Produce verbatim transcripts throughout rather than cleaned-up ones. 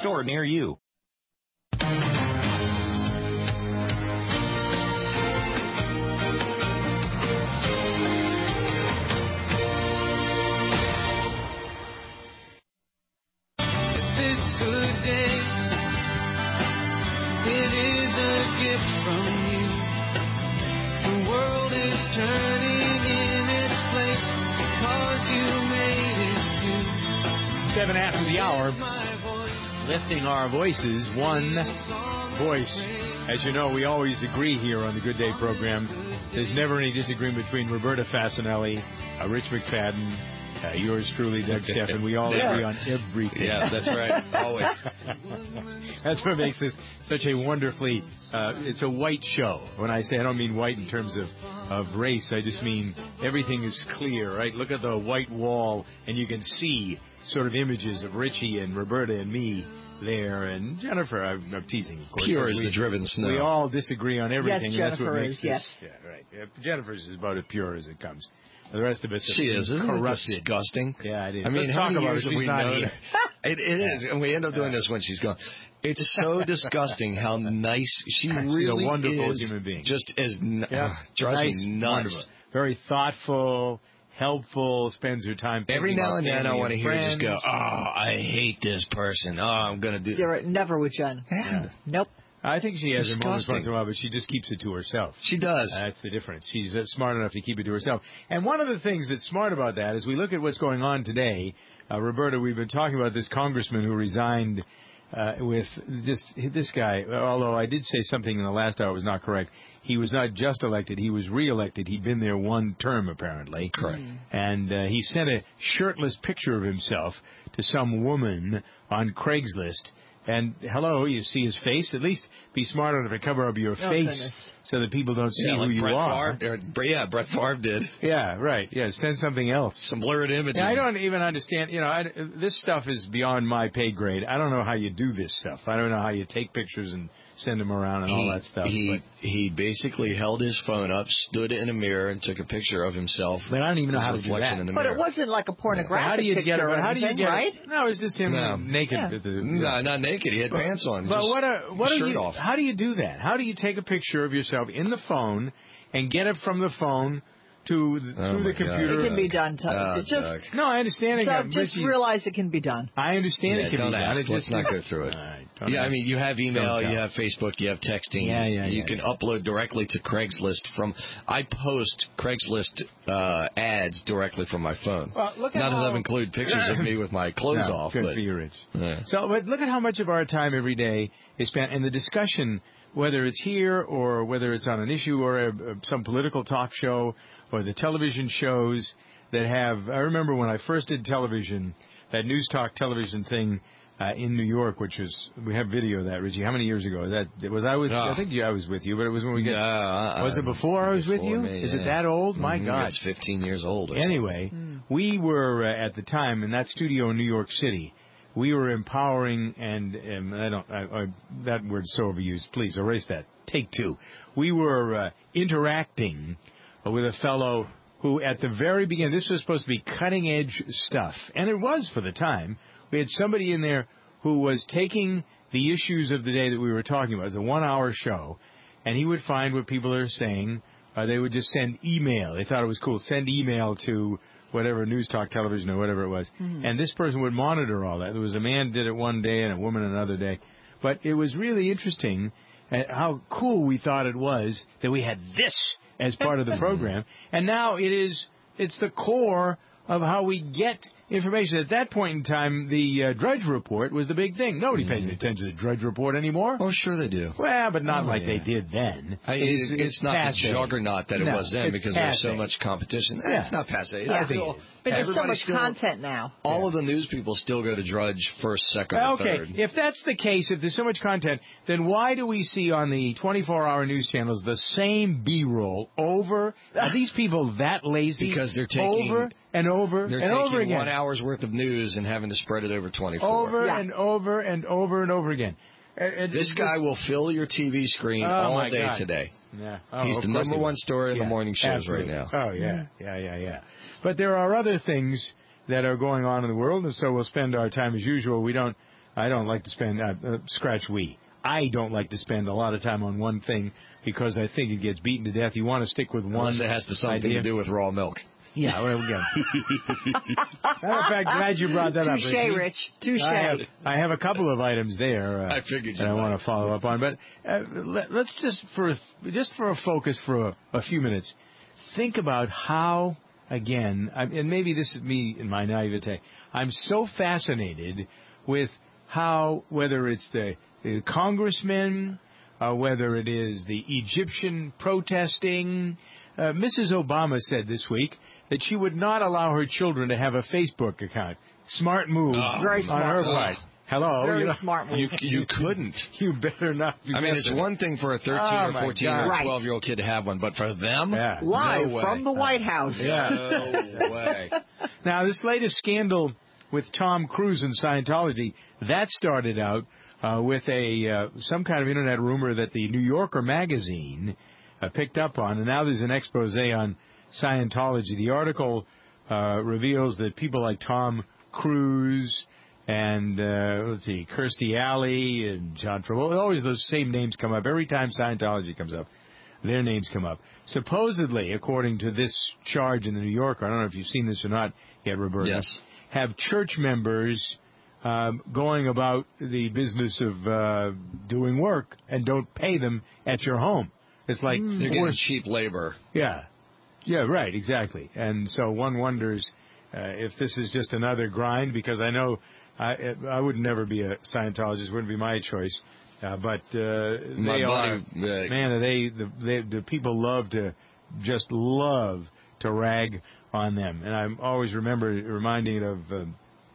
store near you. It is a gift from you. The world is turning in its place because you made it too. Seven after the hour, lifting our voices, one voice. As you know, we always agree here on the Good Day program. There's never any disagreement between Roberta Fasanelli, uh, Rich McFadden, Uh, yours truly, Doug Steffen. We all yeah. agree on everything. Yeah, that's right. Always. That's what makes this such a wonderfully, uh, it's a white show. When I say, I don't mean white in terms of, of race. I just mean everything is clear, right? Look at the white wall, and you can see sort of images of Richie and Roberta and me there. And Jennifer, I'm, I'm teasing, of course. Pure as we, the driven snow. We all disagree on everything. Yes, and that's Jennifer what makes is, this. yes. Yeah, right. Yeah, Jennifer's is about as pure as it comes. The rest of us she is. Isn't corrupted. it disgusting? Yeah, it is. I mean, Let's how talk many about years it. have She's we not known? here. It, it is, and we end up doing this when she's gone. It's so disgusting how nice she She's really a wonderful is. human being. Just as n- Yeah. uh, drives nice, me nuts. wonderful. Very thoughtful, helpful, spends her time. Every now and then I want to hear her friends. just go, "Oh, I hate this person. Oh, I'm going to do." You're never with Jen. Yeah. Nope. I think she has her moments Disgusting. once in a while, but she just keeps it to herself. She does. That's the difference. She's uh, smart enough to keep it to herself. And one of the things that's smart about that is we look at what's going on today. Uh, Roberta, we've been talking about this congressman who resigned uh, with just this guy, although I did say something in the last hour was not correct. He was not just elected. He was reelected. He'd been there one term, apparently. Correct. And uh, he sent a shirtless picture of himself to some woman on Craigslist. And, hello, you see his face? At least be smart enough to cover up your Oh, face goodness. so that people don't see Yeah, who like you Brett are. Favre, or, yeah, Brett Favre did. Yeah, right. Yeah, send something else. Some blurred images. Yeah, I don't even understand. You know, I, this stuff is beyond my pay grade. I don't know how you do this stuff. I don't know how you take pictures and send them around and he, all that stuff. He but, he basically held his phone up, stood in a mirror, and took a picture of himself. but I don't even know how to do reflection that. in the But mirror. it wasn't like a pornographic How do you picture get it? or How do you anything, get right? it? No, it's just him No. naked. Yeah. With the, No, not naked. He had But- pants on. But just what are what are shirt you? off. How do you do that? How do you take a picture of yourself in the phone and get it from the phone to the, Oh through my the computer? It can be done. To, Oh, it just Doug. No, I understand it. so can- just Richie, realize it can be done. I understand Yeah, it can don't be done. ask. It Let's just not is- go through it. All right, don't Yeah, I ask. mean, you have email, Don't you go. have Facebook, you have texting. Yeah, yeah, You yeah, can yeah. upload directly to Craigslist from. I post Craigslist uh, ads directly from my phone. Well, look at None how- of them include pictures of me with my clothes No, off. Good but for you, Rich. Yeah. So, but look at how much of our time every day is spent in the discussion, whether it's here or whether it's on an issue or a, a, some political talk show or the television shows that have. I remember when I first did television, that news talk television thing uh, in New York, which was we have video of that, Richie. How many years ago? That was I with? Oh. I think you, I was with you, but it was when we get. No, I- was it before I was with before you? me, Is yeah. it that old? My Mhm, God, it's fifteen years old. Or Anyway, we were uh, at the time in that studio in New York City. We were empowering, and, and I don't. I, I, that word's so overused. Please erase that. Take two. We were uh, interacting with a fellow who, at the very beginning, this was supposed to be cutting edge stuff, and it was for the time. We had somebody in there who was taking the issues of the day that we were talking about. It was a one-hour show, and he would find what people are saying. Uh, they would just send email. They thought it was cool. Send email to whatever, News Talk Television or whatever it was. Mm-hmm. And this person would monitor all that. There was a man did it one day and a woman another day. But it was really interesting at how cool we thought it was that we had this as part of the program. And now it is, it's the core of how we get information. At that point in time, the uh, Drudge Report was the big thing. Nobody pays attention to the Drudge Report anymore. Oh, sure they do. Well, but not oh, like yeah. they did then. I, it's, it's, it's not passe. the juggernaut that it no, was then because there's so much competition. Yeah. It's not passe. Yeah, I think cool. But there's so much still, content now. All yeah. of the news people still go to Drudge first, second, or okay. third. If that's the case, if there's so much content, then why do we see on the twenty-four hour news channels the same B-roll over? Are these people that lazy? Because they're taking over and over they're and taking over again. one hour's worth of news and having to spread it over twenty-four. Over yeah. and over and over and over again. And this guy will fill your T V screen oh all day God. today. Yeah. Oh, He's the number one story in yeah, the morning shows absolutely. right now. Oh, yeah. Yeah, yeah, yeah. But there are other things that are going on in the world, and so we'll spend our time as usual. We don't I don't like to spend, uh, uh, scratch we. I don't like to spend a lot of time on one thing because I think it gets beaten to death. You want to stick with one. Unless it has to something idea. to do with raw milk. Yeah, well, again. Matter of fact, glad you brought that up. Touche, Rich. Touche. I have, I have a couple of items there. Uh, I figured you that I might. want to follow up on, but uh, let, let's just for just for a focus for a, a few minutes, think about how again, I, and maybe this is me in my naivete. I'm so fascinated with how whether it's the, the congressmen, uh, whether it is the Egyptian protesting. Uh, Missus Obama said this week that she would not allow her children to have a Facebook account. Smart move Oh, Very on smart her move. part. Hello, Very you know, smart move. You you couldn't. you better not. Be I mean, it's messing. one thing for a thirteen Oh, or my fourteen God. or Right. twelve year old kid to have one, but for them, Yeah. Live no way. from the White House. Yeah. No way. Now, this latest scandal with Tom Cruise and Scientology, that started out uh, with a uh, some kind of internet rumor that the New Yorker magazine uh, picked up on, and now there's an expose on Scientology. The article uh, reveals that people like Tom Cruise and, uh, let's see, Kirstie Alley and John Travolta, always those same names come up. Every time Scientology comes up, their names come up. Supposedly, according to this charge in the New Yorker, I don't know if you've seen this or not yet, Roberta, Yes. have church members um, going about the business of uh, doing work and don't pay them at your home. It's like, They're getting forced- cheap labor. yeah, yeah, right, exactly. And so one wonders uh, if this is just another grind, because I know I, I would never be a Scientologist, wouldn't be my choice. Uh, but uh, My they are, buddy, uh, man, are they the, they the people love to just love to rag on them. And I'm always remember reminding of uh,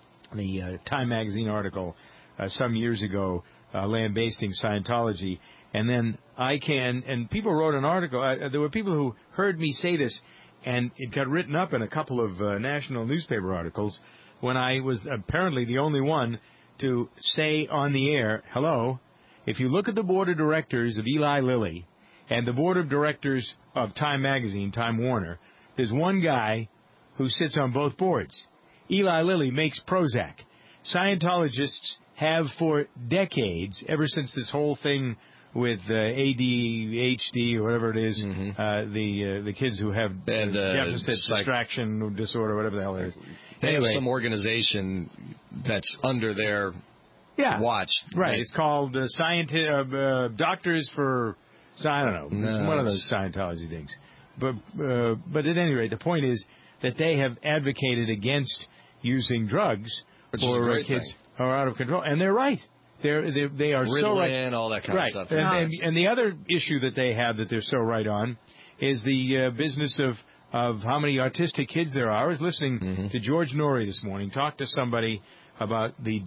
the uh, Time magazine article uh, some years ago, uh, lambasting Scientology. And then I can, and people wrote an article. Uh, there were people who heard me say this, and it got written up in a couple of uh, national newspaper articles when I was apparently the only one to say on the air, hello, if you look at the board of directors of Eli Lilly and the board of directors of Time Magazine, Time Warner, there's one guy who sits on both boards. Eli Lilly makes Prozac. Scientologists have for decades, ever since this whole thing with uh, A D H D or whatever it is, Mhm. uh, the uh, the kids who have And, uh, deficit psych- distraction disorder, whatever the hell it is. They Anyway. have some organization that's under their Yeah, watch. right. They- It's called uh, scienti- uh, uh, Doctors for, I don't know, No, it's one of it's- those Scientology things. But uh, but at any rate, the point is that they have advocated against using drugs Which is a for uh, great kids thing. who are out of control, and they're right. They're, they're they are so right. Ritalin, all that kind right. of stuff. And, Yeah. and, and the other issue that they have that they're so right on is the uh, business of, of how many autistic kids there are. I was listening Mm-hmm. to George Norrie this morning talk to somebody about the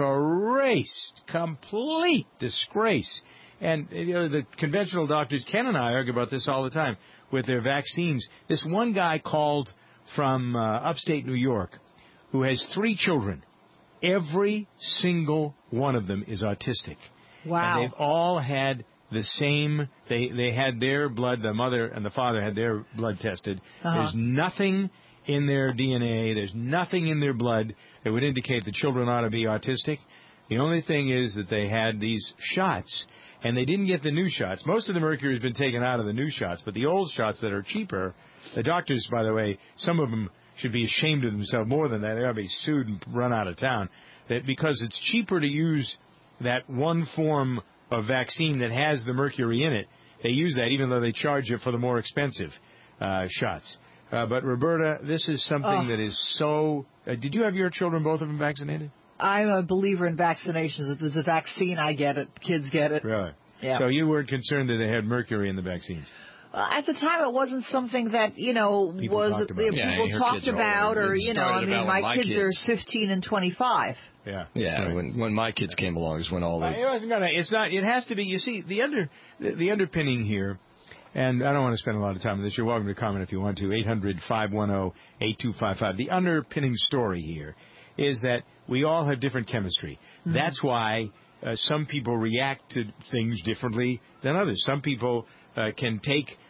disgrace, complete disgrace. And you know, the conventional doctors, Ken and I argue about this all the time with their vaccines. This one guy called from uh, upstate New York who has three children. Every single one of them is autistic. Wow. And they've all had the same, they, they had their blood, the mother and the father had their blood tested. Uh-huh. There's nothing in their D N A, there's nothing in their blood that would indicate the children ought to be autistic. The only thing is that they had these shots, and they didn't get the new shots. Most of the mercury has been taken out of the new shots, but the old shots that are cheaper, the doctors, by the way, some of them should be ashamed of themselves more than that. They ought to be sued and run out of town. That because it's cheaper to use that one form of vaccine that has the mercury in it, they use that even though they charge you for the more expensive uh, shots. Uh, but, Roberta, this is something Oh. that is so... Uh, did you have your children, both of them, vaccinated? I'm a believer in vaccinations. If there's a vaccine, I get it. Kids get it. Really? Yeah. So you weren't concerned that they had mercury in the vaccine? Uh, at the time, it wasn't something that, you know, People was talked about. uh, Yeah, people her talked kids are about, older. or, It you know, I started mean, about my when my kids, kids- are fifteen and twenty-five. Yeah. Yeah, Right. when when my kids came along is when all Uh, the It wasn't gonna. It's not. It has to be. You see, the under the, the underpinning here, and I don't want to spend a lot of time on this. You're welcome to comment if you want to. eight hundred, five one zero, eight two five five. The underpinning story here is that we all have different chemistry. Mm-hmm. That's why uh, some people react to things differently than others. Some people uh, can take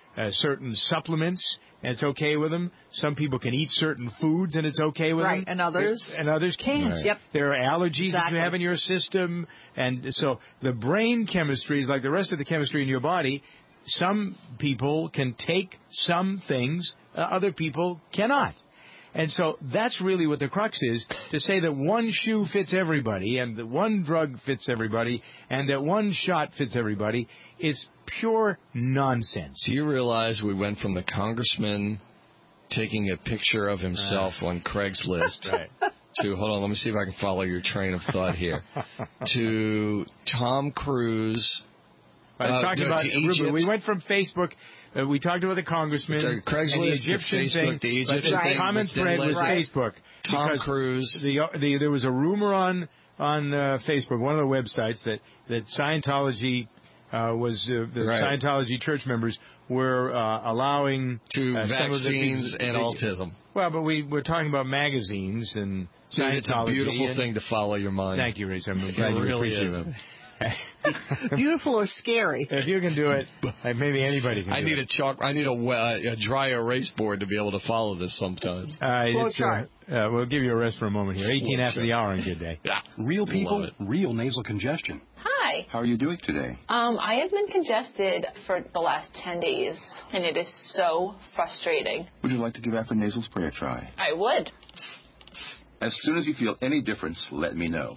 uh, certain supplements, and it's okay with them. Some people can eat certain foods, and it's okay with Right, them. and others- And others can't. Right. Yep. There are allergies that Exactly. you have in your system, and so the brain chemistry is like the rest of the chemistry in your body. Some people can take some things, uh, other people cannot. And so that's really what the crux is, to say that one shoe fits everybody and that one drug fits everybody and that one shot fits everybody is pure nonsense. Do you realize we went from the congressman taking a picture of himself Uh, on Craigslist right. to, hold on, let me see if I can follow your train of thought here, to Tom Cruise. I was uh, talking no, about to Ruben, Egypt. we went from Facebook. Uh, we talked about the congressman, To and the Craigslist, to Egyptian Facebook, thing, the but Egyptian the thing, common which then thread led was to Facebook. Tom because Cruise. The, the, there was a rumor on on uh, Facebook, one of the websites, that that Scientology uh, was uh, the Right. Scientology church members were uh, allowing To uh, some of the vaccines people- and autism. Well, but we were talking about magazines and Dude, Scientology. it's a beautiful and- thing to follow your mind. Thank you, Rich. I'm glad It you really appreciate is. it. Beautiful or scary? If you can do it, uh, maybe anybody can I do need it. a chalk. I need a, uh, a dry erase board to be able to follow this sometimes. Uh, Flow it's, chart. uh, uh, we'll give you a rest for a moment here. eighteen Flow after chart. the hour on Good Day. Yeah, Real people, love it. real nasal congestion. Hi. How are you doing today? Um, I have been congested for the last ten days, and it is so frustrating. Would you like to give Afrin Nasal Spray a try? I would. As soon as you feel any difference, let me know.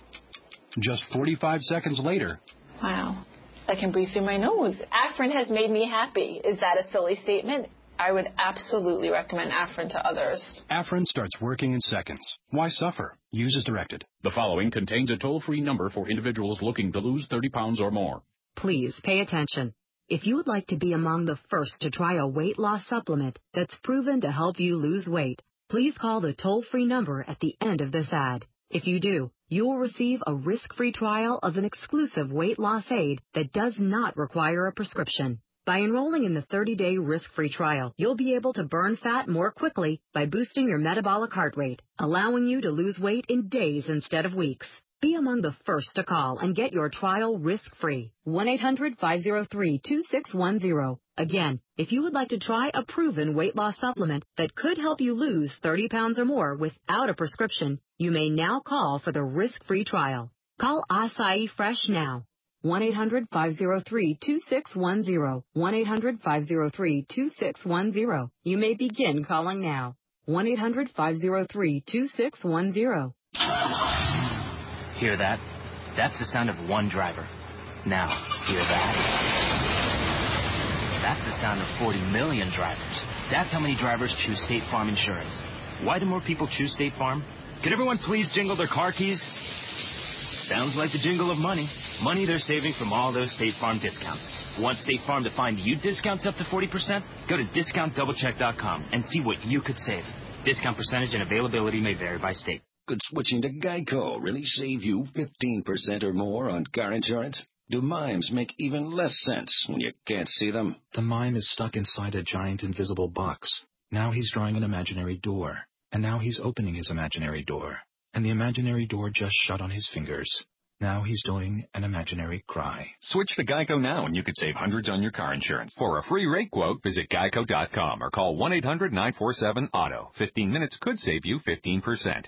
Just forty-five seconds later, Wow. I can breathe through my nose. Afrin has made me happy. Is that a silly statement? I would absolutely recommend Afrin to others. Afrin starts working in seconds. Why suffer? Use as directed. The following contains a toll-free number for individuals looking to lose thirty pounds or more. Please pay attention. If you would like to be among the first to try a weight loss supplement that's proven to help you lose weight, please call the toll-free number at the end of this ad. If you do, you will receive a risk-free trial of an exclusive weight loss aid that does not require a prescription. By enrolling in the thirty-day risk-free trial, you'll be able to burn fat more quickly by boosting your metabolic heart rate, allowing you to lose weight in days instead of weeks. Be among the first to call and get your trial risk-free. one eight hundred five oh three two six one zero. Again, if you would like to try a proven weight loss supplement that could help you lose thirty pounds or more without a prescription, you may now call for the risk-free trial. Call Acai Fresh now. one eight hundred five oh three two six one zero. one eight hundred five oh three two six one zero. You may begin calling now. one eight hundred five oh three two six one zero. Hear that? That's the sound of one driver. Now, hear that? That's the sound of forty million drivers. That's how many drivers choose State Farm Insurance. Why do more people choose State Farm? Could everyone please jingle their car keys? Sounds like the jingle of money. Money they're saving from all those State Farm discounts. Want State Farm to find you discounts up to forty percent? Go to discount double check dot com and see what you could save. Discount percentage and availability may vary by state. Could switching to Geico really save you fifteen percent or more on car insurance? Do mimes make even less sense when you can't see them? The mime is stuck inside a giant invisible box. Now he's drawing an imaginary door. And now he's opening his imaginary door. And the imaginary door just shut on his fingers. Now he's doing an imaginary cry. Switch to Geico now and you could save hundreds on your car insurance. For a free rate quote, visit geico dot com or call one eight hundred nine four seven auto. fifteen minutes could save you fifteen percent.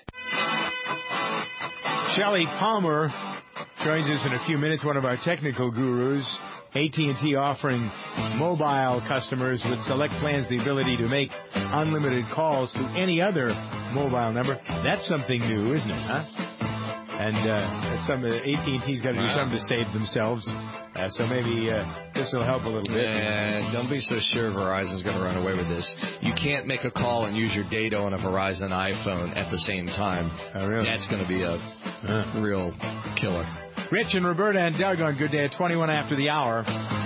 Shelley Palmer joins us in a few minutes, one of our technical gurus. A T and T offering mobile customers with select plans the ability to make unlimited calls to any other mobile number. That's something new, isn't it, huh? And uh, some A T and T's got to do Wow. something to save themselves. Uh, so maybe uh, this will help a little bit. Yeah, don't be so sure Verizon's going to run away with this. You can't make a call and use your data on a Verizon iPhone at the same time. Oh, really? That's going to be a Huh. real killer. Rich and Roberta and Doug on Good Day at twenty-one after the hour.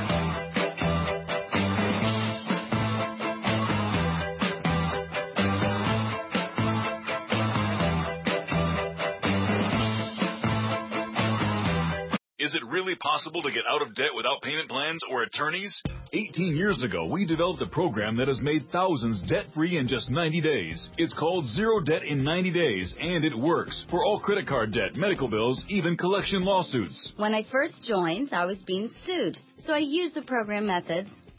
Is it really possible to get out of debt without payment plans or attorneys? eighteen years ago, we developed a program that has made thousands debt-free in just ninety days. It's called Zero Debt in ninety days, and it works for all credit card debt, medical bills, even collection lawsuits. When I first joined, I was being sued, so I used the program methods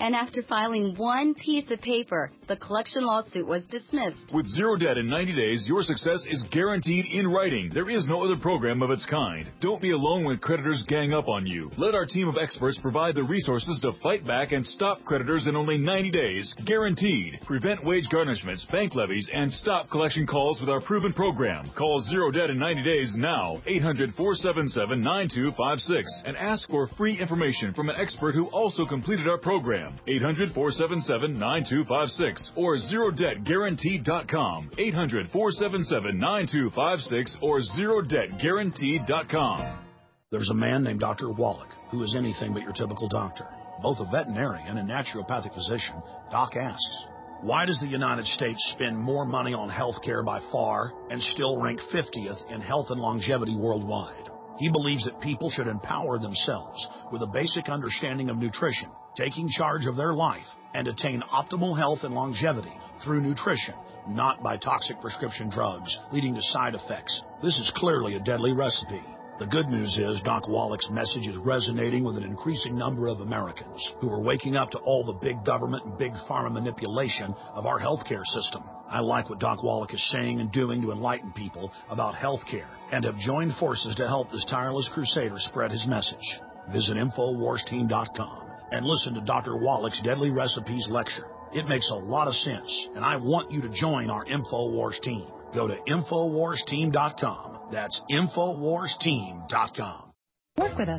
And after filing one piece of paper, the collection lawsuit was dismissed. With zero debt in ninety days, your success is guaranteed in writing. There is no other program of its kind. Don't be alone when creditors gang up on you. Let our team of experts provide the resources to fight back and stop creditors in only ninety days. Guaranteed. Prevent wage garnishments, bank levies, and stop collection calls with our proven program. Call Zero Debt in ninety days now. eight hundred, four seven seven, nine two five six. And ask for free information from an expert who also completed our program. eight hundred, four seven seven, nine two five six or zero debt guaranteed dot com. eight hundred, four seven seven, nine two five six or zero debt guaranteed dot com. There's a man named Doctor Wallach who is anything but your typical doctor. Both a veterinarian and naturopathic physician, Doc asks, why does the United States spend more money on health care by far and still rank fiftieth in health and longevity worldwide? He believes that people should empower themselves with a basic understanding of nutrition, taking charge of their life, and attain optimal health and longevity through nutrition, not by toxic prescription drugs leading to side effects. This is clearly a deadly recipe. The good news is Doc Wallach's message is resonating with an increasing number of Americans who are waking up to all the big government and big pharma manipulation of our healthcare system. I like what Doc Wallach is saying and doing to enlighten people about healthcare and have joined forces to help this tireless crusader spread his message. Visit Infowars Team dot com and listen to Doctor Wallach's Deadly Recipes lecture. It makes a lot of sense, and I want you to join our Infowars team. Go to Infowars Team dot com. That's Infowars Team dot com. Work with us.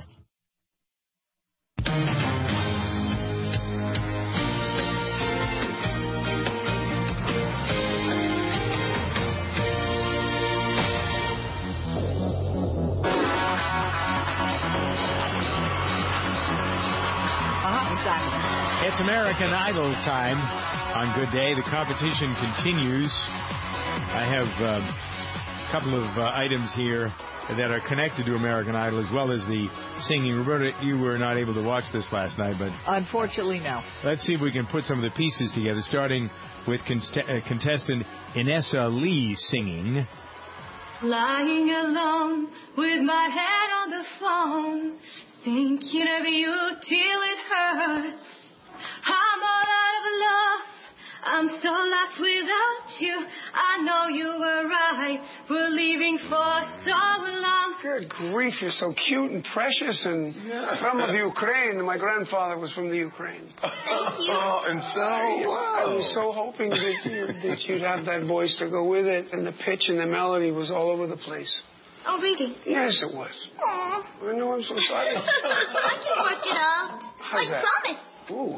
Uh-huh, exactly. It's American Idol time. On Good Day, the competition continues. I have um, a couple of uh, items here that are connected to American Idol as well as the singing. Roberta, you were not able to watch this last night, but unfortunately, no. Let's see if we can put some of the pieces together, starting with const- uh, contestant Inessa Lee singing. Lying alone with my head on the phone, thinking of you till it hurts. I'm all out of love, I'm so lost without you. I know you were right, we're leaving for so long. Good grief, you're so cute and precious and yeah. From the Ukraine. My grandfather was from the Ukraine. Thank you. Oh, and so wow. I was so hoping that, you, that you'd have that voice to go with it, and the pitch and the melody was all over the place. Oh, really? Yes, it was. Aww. I know, I'm so sorry. I can work it out. How's I that? promise. Ooh.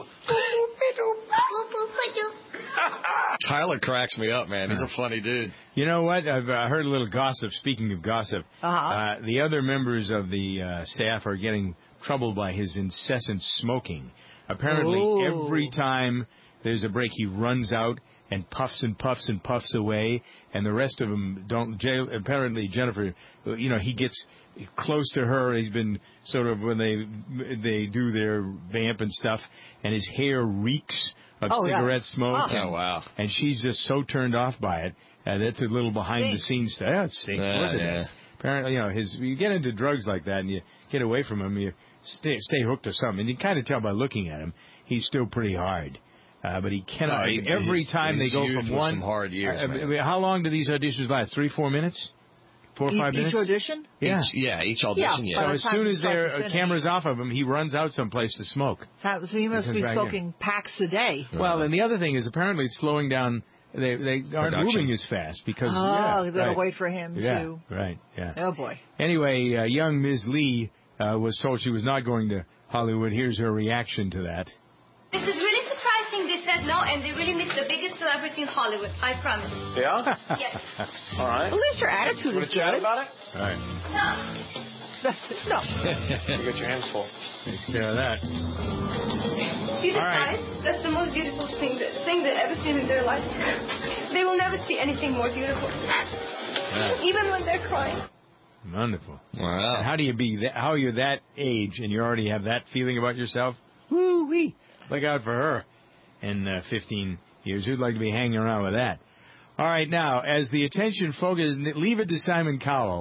Tyler cracks me up, man. He's a funny dude. You know what? I've uh, heard a little gossip. Speaking of gossip, uh-huh. uh, the other members of the uh, staff are getting troubled by his incessant smoking. Apparently, Ooh. every time there's a break, he runs out and puffs and puffs and puffs away, and the rest of them don't. Apparently, Jennifer, you know, he gets close to her. He's been sort of when they they do their vamp and stuff, and his hair reeks of oh, cigarette yeah. smoke. Oh. And, oh, wow. And she's just so turned off by it. Uh, that's a little behind-the-scenes stuff. Yeah, it stinks. Yeah, of course it yeah. is. Apparently, you know, his you get into drugs like that and you get away from him, you stay, stay hooked to something. And you kind of tell by looking at him, he's still pretty hard. Uh, but he cannot. No, he, every time they go from one. Some hard years, uh, man. I mean, how long do these auditions last? Three, four minutes? Four or each, five minutes? Each audition? Yeah. Each, yeah, each audition, yeah. yeah. So the as time soon you as start their to uh, finish. camera's off of him, he runs out someplace to smoke. So he must be smoking packs a day. Well, and the other thing is apparently it's slowing down. They they aren't Production. moving as fast because oh, yeah, they gotta right. wait for him yeah, to. Right. Yeah. Oh boy. Anyway, uh, young Miz Lee uh, was told she was not going to Hollywood. Here's her reaction to that. This is really surprising. They said no, and they really missed the biggest celebrity in Hollywood. I promise. Yeah? Yes. All right. At least your attitude Want is to chat good. about it? All right. No. No. You got your hands full. Take care of that. See the All right. eyes? That's the most beautiful thing that thing they've ever seen in their life. They will never see anything more beautiful. Yeah. Even when they're crying. Wonderful. Wow. And how do you be that? How are you that age and you already have that feeling about yourself? Woo wee! Look out for her. In uh, fifteen years, who'd like to be hanging around with that? All right, now as the attention focus, leave it to Simon Cowell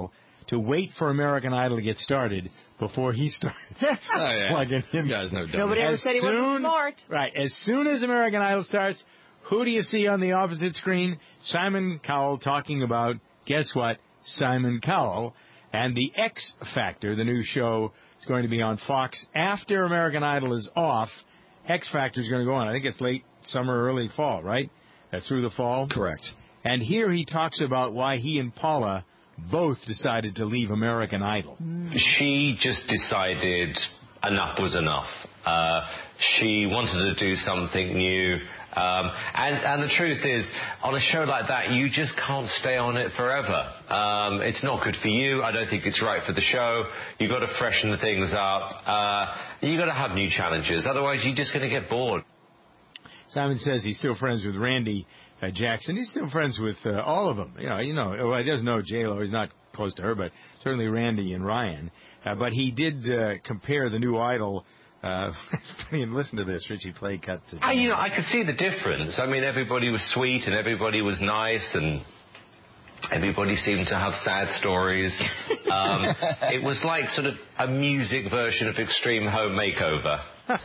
to wait for American Idol to get started before he started Oh, yeah. plugging him. You guys know dumb. Nobody ever As said he wasn't soon- smart. Right. As soon as American Idol starts, who do you see on the opposite screen? Simon Cowell talking about, guess what? Simon Cowell. And the X Factor, the new show, is going to be on Fox after American Idol is off. X Factor is going to go on. I think it's late summer, early fall, right? Uh, through the fall? Correct. And here he talks about why he and Paula both decided to leave American Idol. She just decided enough was enough. Uh, she wanted to do something new. Um, and, and the truth is, on a show like that, you just can't stay on it forever. Um, it's not good for you. I don't think it's right for the show. You've got to freshen the things up. Uh, you've got to have new challenges. Otherwise, you're just going to get bored. Simon says he's still friends with Randy uh, Jackson. He's still friends with uh, all of them. You know, you know. Well, he doesn't know J Lo. He's not close to her, but certainly Randy and Ryan. Uh, but he did uh, compare the new Idol. Uh, it's funny, and listen to this, Richie play cut. To I, you know, I could see the difference. I mean, everybody was sweet and everybody was nice and everybody seemed to have sad stories. Um, it was like sort of a music version of Extreme Home Makeover.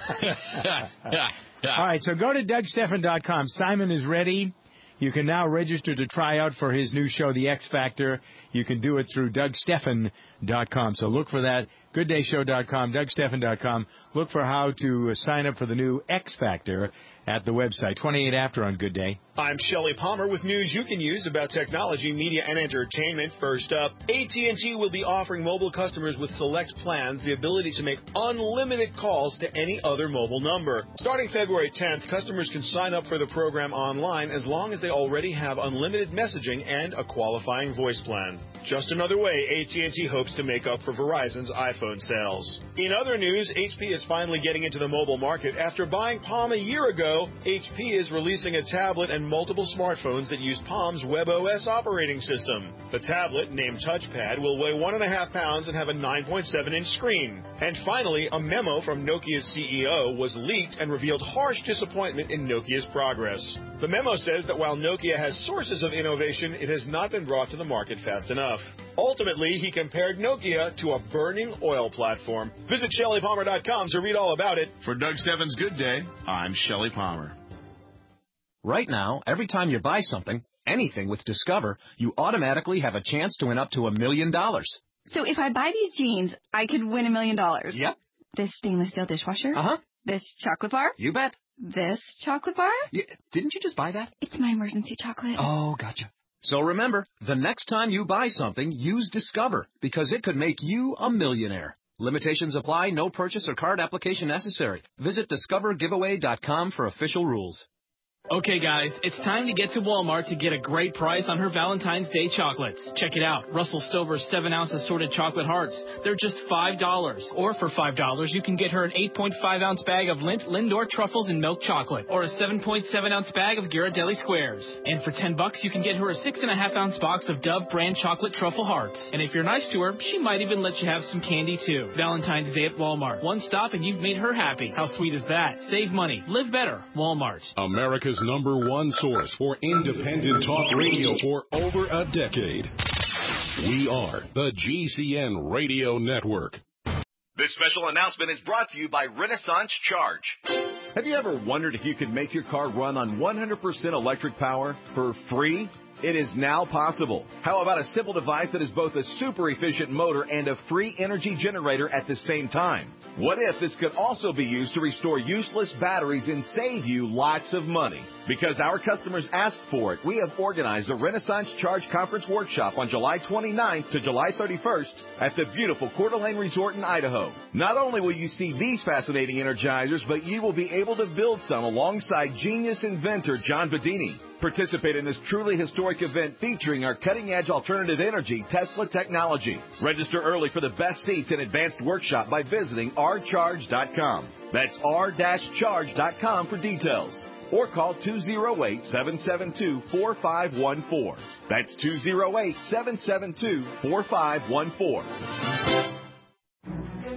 All right, so go to Doug Stephan dot com. Simon is ready. You can now register to try out for his new show, The X Factor. You can do it through Doug Stephan dot com. So look for that, good day show dot com, Doug Stephan dot com. Look for how to sign up for the new X Factor at the website. twenty-eight after on Good Day. I'm Shelley Palmer with news you can use about technology, media, and entertainment. First up, A T and T will be offering mobile customers with select plans the ability to make unlimited calls to any other mobile number. Starting February tenth, customers can sign up for the program online as long as they already have unlimited messaging and a qualifying voice plan. Just another way A T and T hopes to make up for Verizon's iPhone sales. In other news, H P is finally getting into the mobile market. After buying Palm a year ago, H P is releasing a tablet and multiple smartphones that use Palm's WebOS operating system. The tablet, named Touchpad, will weigh one and a half pounds and have a nine point seven inch screen. And finally, a memo from Nokia's C E O was leaked and revealed harsh disappointment in Nokia's progress. The memo says that while Nokia has sources of innovation, it has not been brought to the market fast enough. Ultimately, he compared Nokia to a burning oil platform. Visit Shelley Palmer dot com to read all about it. For Doug Stephan's Good Day, I'm Shelley Palmer. Right now, every time you buy something, anything with Discover, you automatically have a chance to win up to a million dollars. So if I buy these jeans, I could win a million dollars? Yep. This stainless steel dishwasher? Uh-huh. This chocolate bar? You bet. This chocolate bar? Yeah, didn't you just buy that? It's my emergency chocolate. Oh, gotcha. So remember, the next time you buy something, use Discover, because it could make you a millionaire. Limitations apply. No purchase or card application necessary. Visit discover giveaway dot com for official rules. Okay, guys, it's time to get to Walmart to get a great price on her Valentine's Day chocolates. Check it out. Russell Stover's seven ounce assorted chocolate hearts. They're just five dollars. Or for five dollars, you can get her an eight point five ounce bag of Lindt Lindor truffles and milk chocolate. Or a seven point seven ounce bag of Ghirardelli squares. And for ten bucks, you can get her a six point five ounce box of Dove brand chocolate truffle hearts. And if you're nice to her, she might even let you have some candy, too. Valentine's Day at Walmart. One stop and you've made her happy. How sweet is that? Save money. Live better. Walmart. America's number one source for independent talk radio for over a decade. We are the G C N Radio Network. This special announcement is brought to you by Renaissance Charge. Have you ever wondered if you could make your car run on one hundred percent electric power for free? It is now possible. How about a simple device that is both a super efficient motor and a free energy generator at the same time? What if this could also be used to restore useless batteries and save you lots of money? Because our customers asked for it, we have organized a Renaissance Charge Conference Workshop on July twenty-ninth to July thirty-first at the beautiful Coeur d'Alene Resort in Idaho. Not only will you see these fascinating energizers, but you will be able to build some alongside genius inventor John Bedini. Participate in this truly historic event featuring our cutting-edge alternative energy Tesla technology. Register early for the best seats and advanced workshop by visiting r charge dot com. That's r charge dot com for details. Or call two oh eight, seven seven two, four five one four. That's two oh eight, seven seven two, four five one four.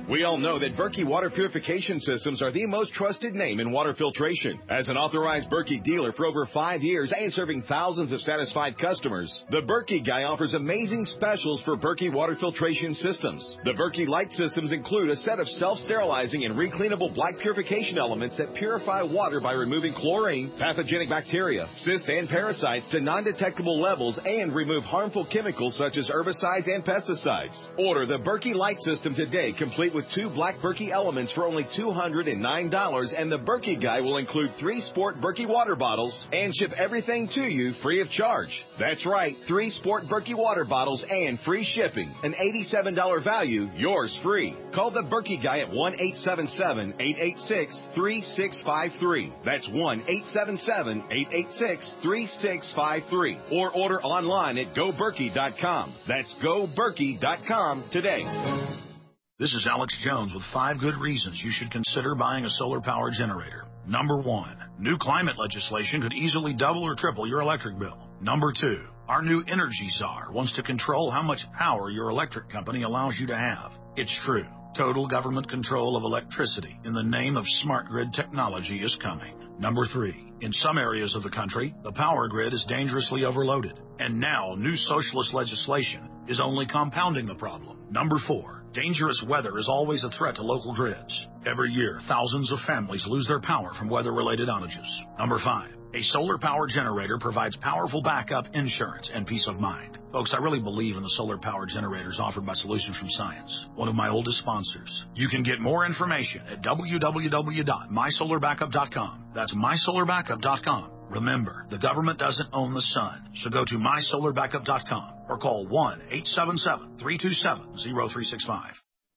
We all know that Berkey Water Purification Systems are the most trusted name in water filtration. As an authorized Berkey dealer for over five years and serving thousands of satisfied customers, the Berkey Guy offers amazing specials for Berkey Water Filtration Systems. The Berkey Light Systems include a set of self-sterilizing and recleanable black purification elements that purify water by removing chlorine, pathogenic bacteria, cysts, and parasites to non-detectable levels and remove harmful chemicals such as herbicides and pesticides. Order the Berkey Light System today, complete with two black Berkey elements for only two hundred nine dollars, and the Berkey Guy will include three Sport Berkey water bottles and ship everything to you free of charge. That's right, three Sport Berkey water bottles and free shipping. An eighty-seven dollars value, yours free. Call the Berkey Guy at one eight seven seven, eight eight six, three six five three. That's one eight seven seven, eight eight six, three six five three. Or order online at go berkey dot com. That's go berkey dot com today. This is Alex Jones with five good reasons you should consider buying a solar power generator. Number one, new climate legislation could easily double or triple your electric bill. Number two, our new energy czar wants to control how much power your electric company allows you to have. It's true. Total government control of electricity in the name of smart grid technology is coming. Number three, in some areas of the country, the power grid is dangerously overloaded. And now new socialist legislation is only compounding the problem. Number four, dangerous weather is always a threat to local grids. Every year, thousands of families lose their power from weather-related outages. Number five, a solar power generator provides powerful backup, insurance, and peace of mind. Folks, I really believe in the solar power generators offered by Solutions from Science, one of my oldest sponsors. You can get more information at w w w dot my solar backup dot com. That's my solar backup dot com. Remember, the government doesn't own the sun, so go to my solar backup dot com or call one eight seven seven, three two seven, zero three six five.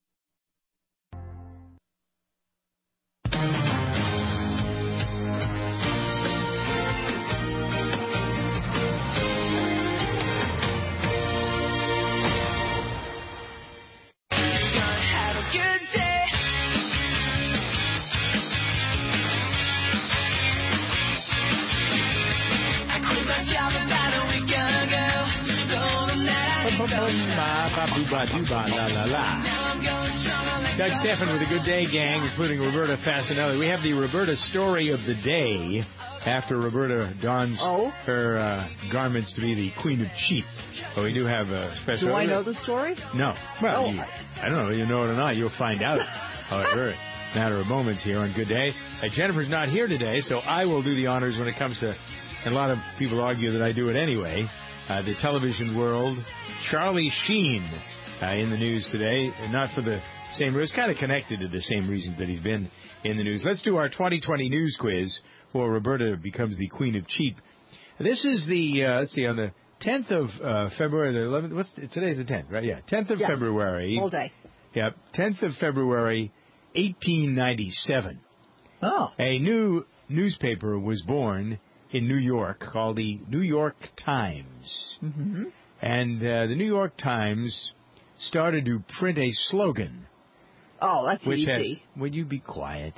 Doug Stephan with a good day, gang, including Roberta Fasanelli. We have the Roberta story of the day after Roberta dons oh. her uh, garments to be the Queen of Cheap. But we do have a special... Do I know the story? No. Well, oh. you, I don't know. You know it or not. You'll find out. However, matter of moments here on Good Day. Uh, Jennifer's not here today, so I will do the honors when it comes to... And a lot of people argue that I do it anyway. Uh, the television world. Charlie Sheen uh, in the news today. Not for the same reason. It's kind of connected to the same reasons that he's been in the news. Let's do our twenty twenty news quiz for Roberta becomes the Queen of Cheap. This is the, uh, let's see, on the tenth of uh, February, the eleventh, what's, today's the tenth, right? Yeah, tenth of yes. February. Whole day. Yep, tenth of February, eighteen ninety-seven. Oh. A new newspaper was born in New York called the New York Times. Mm-hmm. And uh, the New York Times started to print a slogan. Oh, that's which easy. Has, would you be quiet?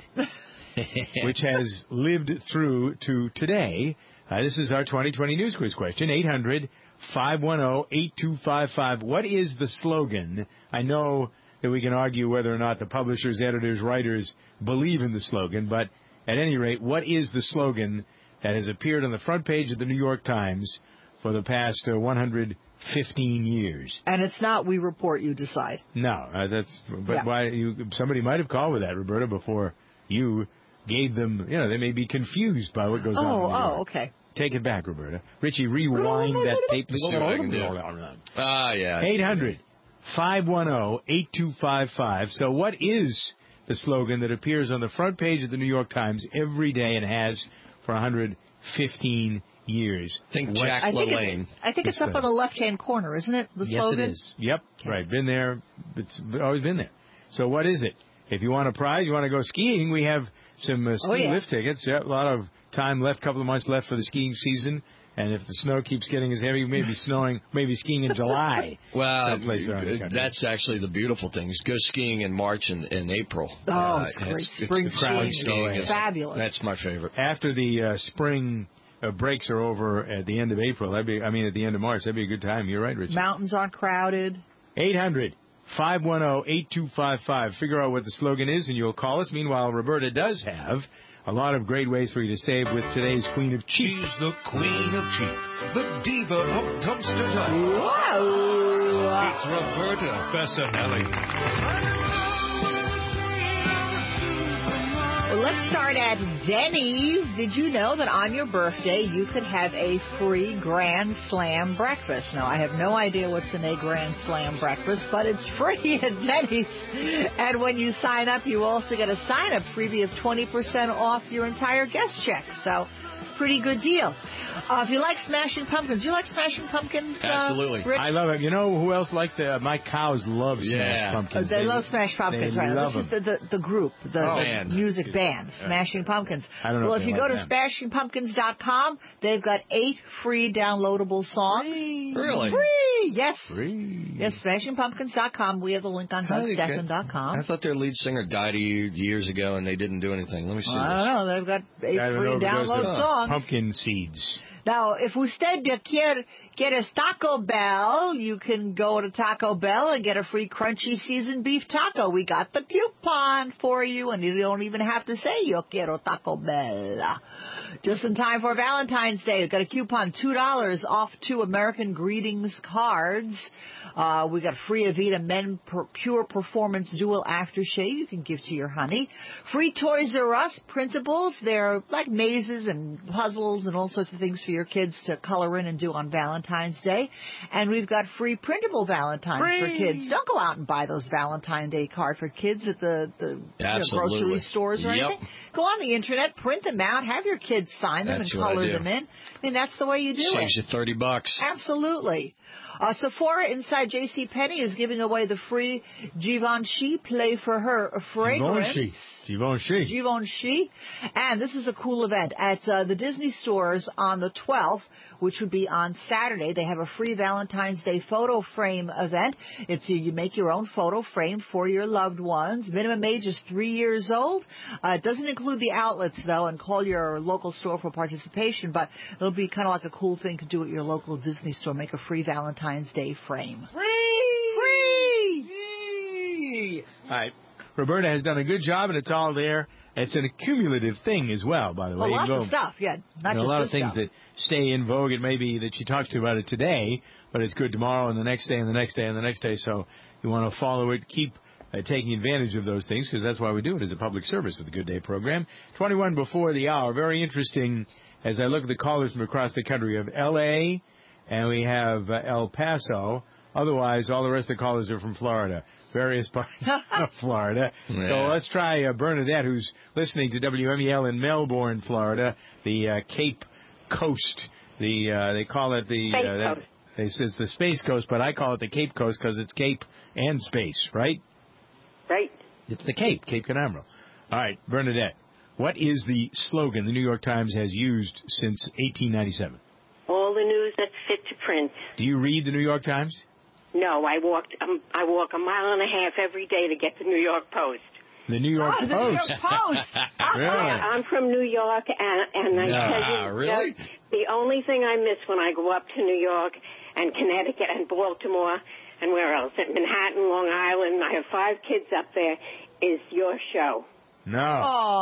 Which has lived through to today. Uh, this is our twenty twenty news quiz question. eight hundred, five one zero, eight two five five. What is the slogan? I know that we can argue whether or not the publishers, editors, writers believe in the slogan, but at any rate, what is the slogan that has appeared on the front page of the New York Times for the past uh, one hundred fifteen years? And it's not "We report, you decide." No, uh, that's. But yeah. why? You, somebody might have called with that, Roberta, before you gave them. You know, they may be confused by what goes oh, on. Oh, oh, okay. Take it back, Roberta. Richie, rewind that tape. See what I can do. Ah, yeah. eight hundred, five one zero, eight two five five. So, what is the slogan that appears on the front page of the New York Times every day and has for one hundred fifteen years? Think Jack I LaLanne. Think it, I think it's, it's up on the left-hand corner, isn't it? The yes, slogan? Yes, it is. Yep, right. Been there. It's always been there. So what is it? If you want a prize, you want to go skiing, we have some uh, ski oh, yeah. lift tickets. Yeah, a lot of time left, couple of months left for the skiing season. And if the snow keeps getting as heavy, maybe snowing, maybe skiing in July. Well, that's actually the beautiful thing. Is go skiing in March and, and April. Oh, uh, it's great. It's, Spring it's, skiing skiing is fabulous. That's my favorite. After the uh, spring uh, breaks are over at the end of April, that'd be, I mean, at the end of March, that'd be a good time. You're right, Richard. Mountains aren't crowded. eight hundred, five one zero, eight two five five. Figure out what the slogan is, and you'll call us. Meanwhile, Roberta does have a lot of great ways for you to save with today's Queen of Cheap. She's the Queen of Cheap, the diva of dumpster diving. Wow. It's Roberta Fessinelli. Well, let's start at Denny's. Did you know that on your birthday you could have a free Grand Slam breakfast? Now, I have no idea what's in a Grand Slam breakfast, but it's free at Denny's. And when you sign up, you also get a sign-up freebie of twenty percent off your entire guest check. So, pretty good deal. Uh, if you like Smashing Pumpkins, you like Smashing Pumpkins? Uh, Absolutely. Rich? I love it. You know who else likes the? Uh, my cows love Smash Yeah. Pumpkins. Oh, they, they love Smash Pumpkins, they right? Love this them. is the, the, the group, the, Oh, the band. music band, Yeah. Smashing Pumpkins. I don't know well, if if they you go like to them. smashing pumpkins dot com, they've got eight free downloadable songs. Free. Really? Free, yes. Free. Yes, smashing pumpkins dot com. We have the link on How Doug do you get- Stephan dot com. I thought their lead singer died a year, years ago and they didn't do anything. Let me see. I don't know. They've got eight I don't free know if it goes download to songs. Pumpkin seeds. Now, if usted quiere, quieres Taco Bell, you can go to Taco Bell and get a free crunchy seasoned beef taco. We got the coupon for you, and you don't even have to say yo quiero Taco Bell. Just in time for Valentine's Day, we've got a coupon, two dollars off two American Greetings cards. Uh, we got free Avita Men per Pure Performance Dual Aftershave you can give to your honey. Free Toys R Us printables. They're like mazes and puzzles and all sorts of things for your kids to color in and do on Valentine's Day. And we've got free printable Valentines Free. for kids. Don't go out and buy those Valentine's Day card for kids at the, the you know, Absolutely. grocery stores or Yep. anything. Go on the internet, print them out, have your kids sign them That's and what I color do. them in. I mean, that's the way you do it. Saves you thirty bucks. Absolutely. Uh, Sephora inside JCPenney is giving away the free Givenchy Play for Her fragrance. Givenchy. Givenchy. Givenchy. And this is a cool event. At uh, the Disney stores on the twelfth, which would be on Saturday, they have a free Valentine's Day photo frame event. It's you, you make your own photo frame for your loved ones. Minimum age is three years old. Uh, it doesn't include the outlets, though, and call your local store for participation, but it'll be kind of like a cool thing to do at your local Disney store. Make a free Valentine's Day frame. Free! Free! Free! All right. Roberta has done a good job, and it's all there. It's an accumulative thing as well, by the way. Well, You lots can go- of stuff, yeah. Not you know, just a lot this of things stuff. that stay in vogue. It may be that she talks to you about it today, but it's good tomorrow and the next day and the next day and the next day. So you want to follow it, keep uh, taking advantage of those things, because that's why we do it as a public service of the Good Day program. twenty-one before the hour. Very interesting as I look at the callers from across the country. We have L A and we have uh, El Paso. Otherwise, all the rest of the callers are from Florida, various parts of Florida. Yeah. So let's try uh, Bernadette, who's listening to W M E L in Melbourne, Florida, the uh, Cape Coast. The uh, they call it the Space uh, that, Coast. they say it's the Space Coast, but I call it the Cape Coast because it's Cape and space, right? Right. It's the Cape, Cape Canaveral. All right, Bernadette, what is the slogan the New York Times has used since eighteen ninety-seven? All the news that's fit to print. Do you read the New York Times? No, I walked. Um, I walk a mile and a half every day to get the New York Post. The New York Oh, the Post. New York Post. Really? I'm from New York, and, and I Nah, tell you, really? the, the only thing I miss when I go up to New York and Connecticut and Baltimore and where else? At Manhattan, Long Island. I have five kids up there. Is your show? No. Oh,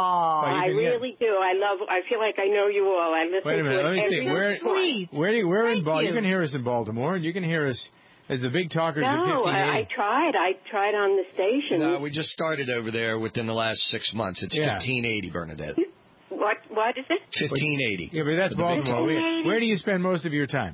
I really do. I love. I feel like I know you all. I listen Wait a minute. to Let it me every think. Where, sweet. where do you, we're in Thank Baltimore. You. you. can hear us in Baltimore, and you can hear us as the big talkers at No, fifteen eighty. I, I tried. I tried on the station. No, we just started over there within the last six months. It's Yeah. fifteen eighty, Bernadette. What? What is it? fifteen eighty. Yeah, but that's For the big Baltimore. talk. Where, where do you spend most of your time?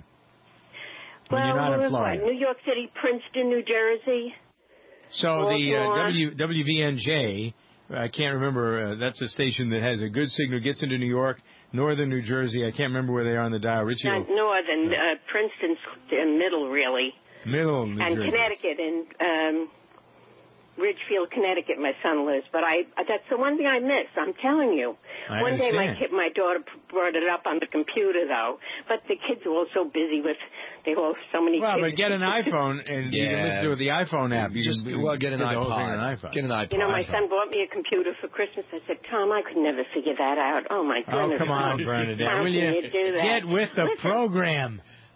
When Well, you're not in what, Florida. New York City, Princeton, New Jersey. So the uh, Baltimore. W, W V N J, I can't remember, uh, that's a station that has a good signal, gets into New York, northern New Jersey. I can't remember where they are on the dial. Richie, Not northern. Uh, Princeton's in middle, really. middle New and Jersey. Connecticut in um, Ridgefield, Connecticut. My son lives, but I that's the one thing I miss. I'm telling you. I one day my understand. kid, my daughter brought it up on the computer though, but the kids are all so busy with they all so many. Well, kids. but get an iPhone and you can Yeah. listen to it with the iPhone app. You Just can, well, get an the whole thing on iPod. an iPhone. Get an iPod. You know, my son bought me a computer for Christmas. I said, Tom, I could never figure that out. Oh, my Oh, goodness. come on, Tom, Bernadette. How Will can you you do that? get with the Listen, program?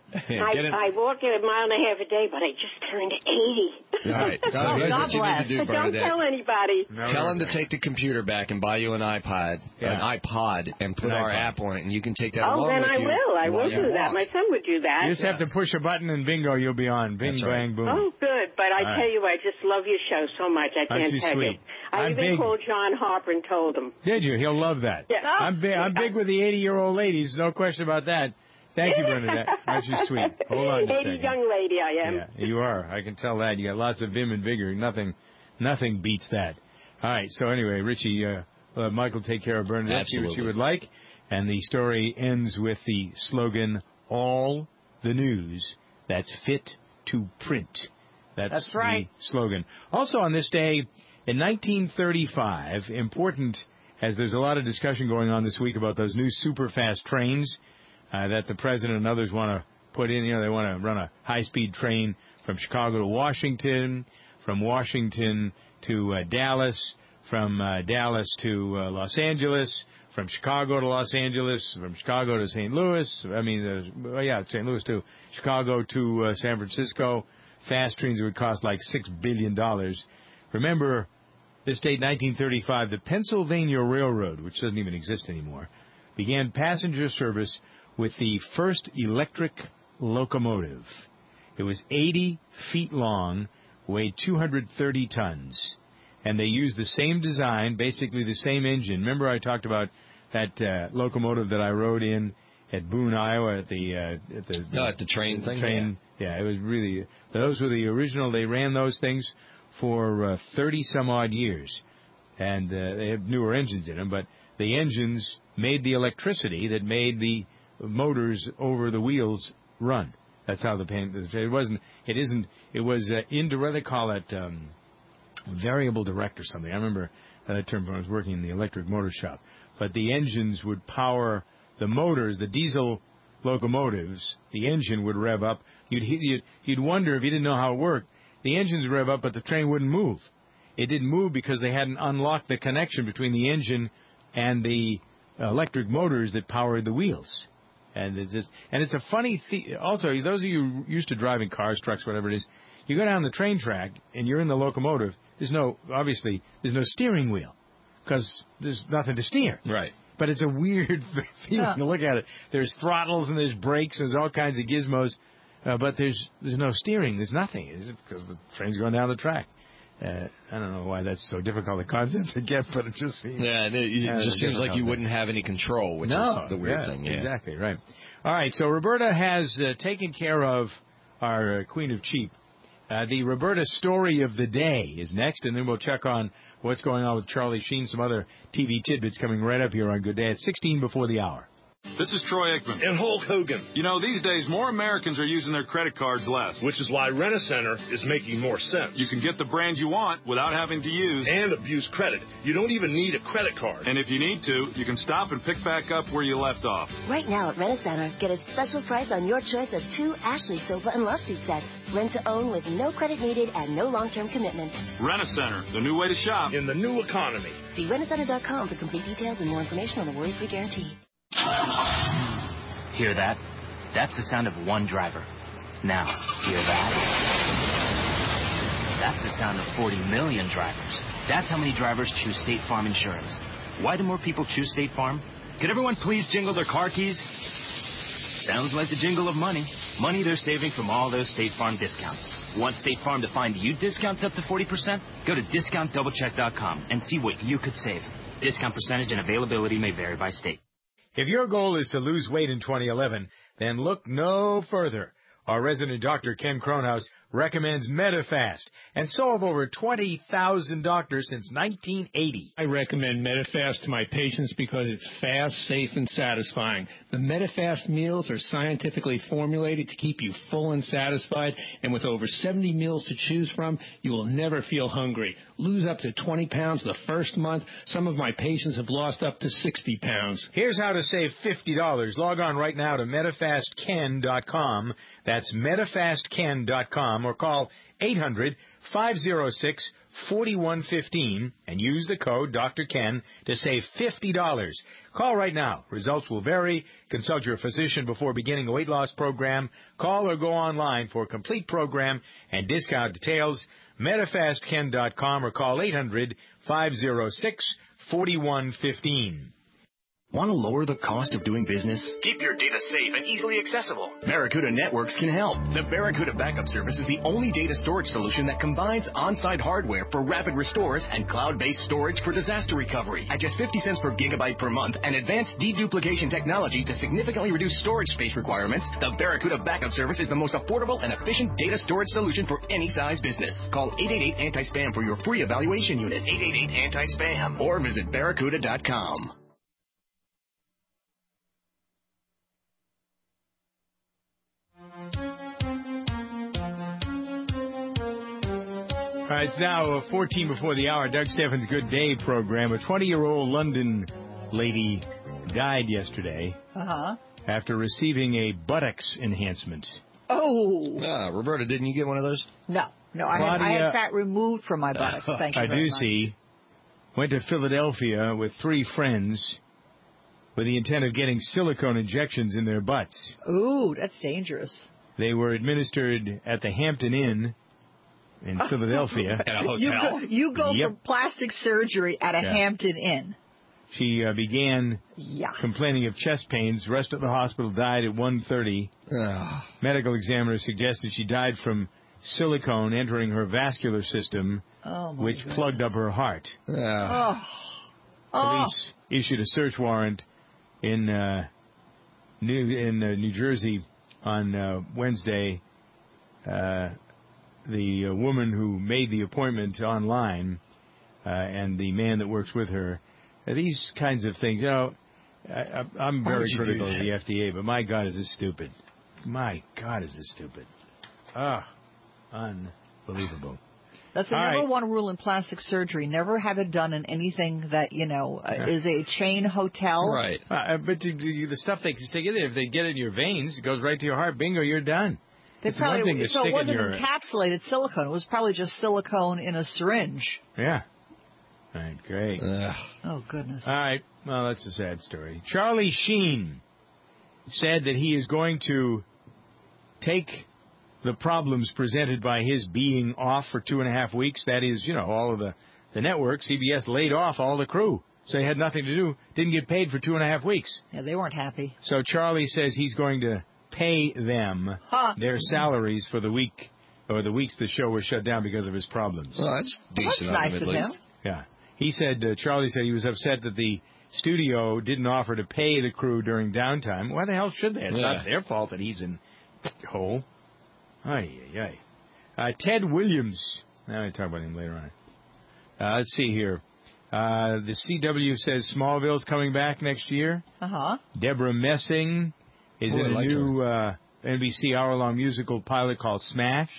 Yeah, I, get it. I walk a mile and a half a day, but I just turned eighty. All right. So Oh, here's God what you need to do, But don't Bernadette. tell anybody. No, Tell no, him no. to take the computer back and buy you an iPod, Yeah. an iPod, and put An our iPod. app on it, and you can take that Oh, along then with I you. will. I will while you do that. walk. My son would do that. You just have to push a button and bingo, you'll be on. Bing, That's right. bang, boom. Oh, good. But I All tell right. you, I just love your show so much. I Aren't can't you tell sweet? you. I I'm even big. called John Harper and told him. Did you? He'll love that. Yeah. I'm big. I'm big with the eighty-year-old ladies. No question about that. Thank you, Bernadette. Aren't you sweet? Hold on a eighty second. young lady I am. Yeah, you are. I can tell that. You got lots of vim and vigor. Nothing, nothing beats that. All right. So anyway, Richie, uh, uh, Michael, take care of Bernadette. See what she Absolutely. would like. And the story ends with the slogan, "All the news that's fit to print." That's, That's right. the slogan. Also on this day, in nineteen thirty-five, important, as there's a lot of discussion going on this week about those new super fast trains uh, that the president and others want to put in. You know, they want to run a high-speed train from Chicago to Washington, from Washington to uh, Dallas, from uh, Dallas to uh, Los Angeles, from Chicago to Los Angeles, from Chicago to Saint Louis. I mean, uh, well, yeah, Saint Louis to Chicago to uh, San Francisco. Fast trains that would cost like six billion dollars. Remember, this date, nineteen thirty-five, the Pennsylvania Railroad, which doesn't even exist anymore, began passenger service with the first electric locomotive. It was eighty feet long, weighed two hundred thirty tons, and they used the same design, basically the same engine. Remember I talked about that uh, locomotive that I rode in at Boone, Iowa, at the uh, at the, No, at the train thing. train. Yeah, it was really, those were the original. They ran those things for uh, thirty some odd years, and uh, they have newer engines in them, but the engines made the electricity that made the motors over the wheels run. That's how the pain. It wasn't. It isn't. It was uh, indirect. They call it um, variable direct or something. I remember that term when I was working in the electric motor shop. But the engines would power the motors, the diesel locomotives. The engine would rev up. You'd you'd, you'd wonder if you didn't know how it worked. The engines would rev up, but the train wouldn't move. It didn't move because they hadn't unlocked the connection between the engine and the electric motors that powered the wheels. And it's just, and it's a funny thing. Also, those of you used to driving cars, trucks, whatever it is, you go down the train track and you're in the locomotive. There's no, obviously, there's no steering wheel because there's nothing to steer. Right. But it's a weird feeling Yeah. to look at it. There's throttles and there's brakes and there's all kinds of gizmos, uh, but there's there's no steering. There's nothing. Is it because the train's going down the track? Uh, I don't know why that's so difficult a concept to get, but it just seems. Yeah, it, it uh, just seems like you difficult. wouldn't have any control, which no, is the weird yeah, thing. Yeah. Exactly, right. All right, so Roberta has uh, taken care of our uh, Queen of Cheap. Uh, the Roberta story of the day is next, and then we'll check on what's going on with Charlie Sheen, some other T V tidbits coming right up here on Good Day at sixteen before the hour. This is Troy Aikman. And Hulk Hogan. You know, these days, more Americans are using their credit cards less. Which is why Rent-A-Center is making more sense. You can get the brand you want without having to use... And abuse credit. You don't even need a credit card. And if you need to, you can stop and pick back up where you left off. Right now at Rent-A-Center, get a special price on your choice of two Ashley sofa and love seat sets. Rent to own with no credit needed and no long-term commitment. Rent-A-Center, the new way to shop. In the new economy. See rent a center dot com for complete details and more information on the worry-free guarantee. Hear that? That's the sound of one driver. Now, hear that? That's the sound of forty million drivers. That's how many drivers choose State Farm Insurance. Why do more people choose State Farm? Could everyone please jingle their car keys? Sounds like the jingle of money. Money they're saving from all those State Farm discounts. Want State Farm to find you discounts up to forty percent? Go to discount double check dot com and see what you could save. Discount percentage and availability may vary by state. If your goal is to lose weight in twenty eleven, then look no further. Our resident doctor, Ken Kronhaus, recommends Medifast, and so have over twenty thousand doctors since nineteen eighty. I recommend Medifast to my patients because it's fast, safe, and satisfying. The Medifast meals are scientifically formulated to keep you full and satisfied, and with over seventy meals to choose from, you will never feel hungry. Lose up to twenty pounds the first month. Some of my patients have lost up to sixty pounds. Here's how to save fifty dollars. Log on right now to Medifast Ken dot com. That's Medifast Ken dot com or call eight hundred, five oh six, forty-one fifteen and use the code Doctor Ken to save fifty dollars. Call right now. Results will vary. Consult your physician before beginning a weight loss program. Call or go online for a complete program and discount details. Medifast Ken dot com or call eight hundred, five oh six, four one one five. Want to lower the cost of doing business? Keep your data safe and easily accessible. Barracuda Networks can help. The Barracuda Backup Service is the only data storage solution that combines on-site hardware for rapid restores and cloud-based storage for disaster recovery. At just fifty cents per gigabyte per month and advanced deduplication technology to significantly reduce storage space requirements, the Barracuda Backup Service is the most affordable and efficient data storage solution for any size business. Call eight eight eight anti spam for your free evaluation unit. eight eight eight anti spam or visit barracuda dot com. All right, it's now uh, fourteen before the hour. Doug Steffens' Good Day program. A twenty-year-old London lady died yesterday Uh-huh. after receiving a buttocks enhancement. Oh. Ah, Roberta, didn't you get one of those? No. No, I had, I Claudia- had fat removed from my buttocks. Thank you I very do much. see. Went to Philadelphia with three friends with the intent of getting silicone injections in their butts. Ooh, that's dangerous. They were administered at the Hampton Inn in Philadelphia. At a hotel. You go, you go Yep. for plastic surgery at a Yeah. Hampton Inn. She uh, began Yeah. complaining of chest pains. Rest at the hospital, died at one thirty. Medical examiner suggested she died from silicone entering her vascular system, Oh, my which goodness. plugged up her heart. Oh. Oh. Police issued a search warrant in uh, New in uh, New Jersey on uh, Wednesday. Uh, the uh, woman who made the appointment online uh, and the man that works with her. Uh, these kinds of things, you know, I, I, I'm Why very would you do critical of that? the F D A, but my God, is this stupid. My God, is this stupid. Ah, unbelievable. That's the All number right. one rule in plastic surgery. Never have it done in anything that, you know, uh, Yeah. is a chain hotel. Right. Uh, but the, the the stuff they stick in there, if they get it in your veins, it goes right to your heart. Bingo, you're done. They It's one thing probably, to so stick it wasn't in your... encapsulated silicone. It was probably just silicone in a syringe. Yeah. All right, great. Oh, goodness. All right. Well, that's a sad story. Charlie Sheen said that he is going to take the problems presented by his being off for two and a half weeks. That is, you know, all of the, the network, C B S laid off all the crew. So they had nothing to do, didn't get paid for two and a half weeks. Yeah, they weren't happy. So Charlie says he's going to pay them Huh. their salaries for the week or the weeks the show was shut down because of his problems. Well, that's Well, that's decent nice of of him, at him. least. Yeah. He said, uh, Charlie said he was upset that the studio didn't offer to pay the crew during downtime. Why the hell should they? It's Yeah. not their fault that he's in hole. Ay, ay, ay. Uh, Ted Williams. Now I talk about him later on. Uh, let's see here. Uh, the C W says Smallville's coming back next year. Uh-huh. Deborah Messing is Oh, I in a like new uh, N B C hour-long musical pilot called Smash.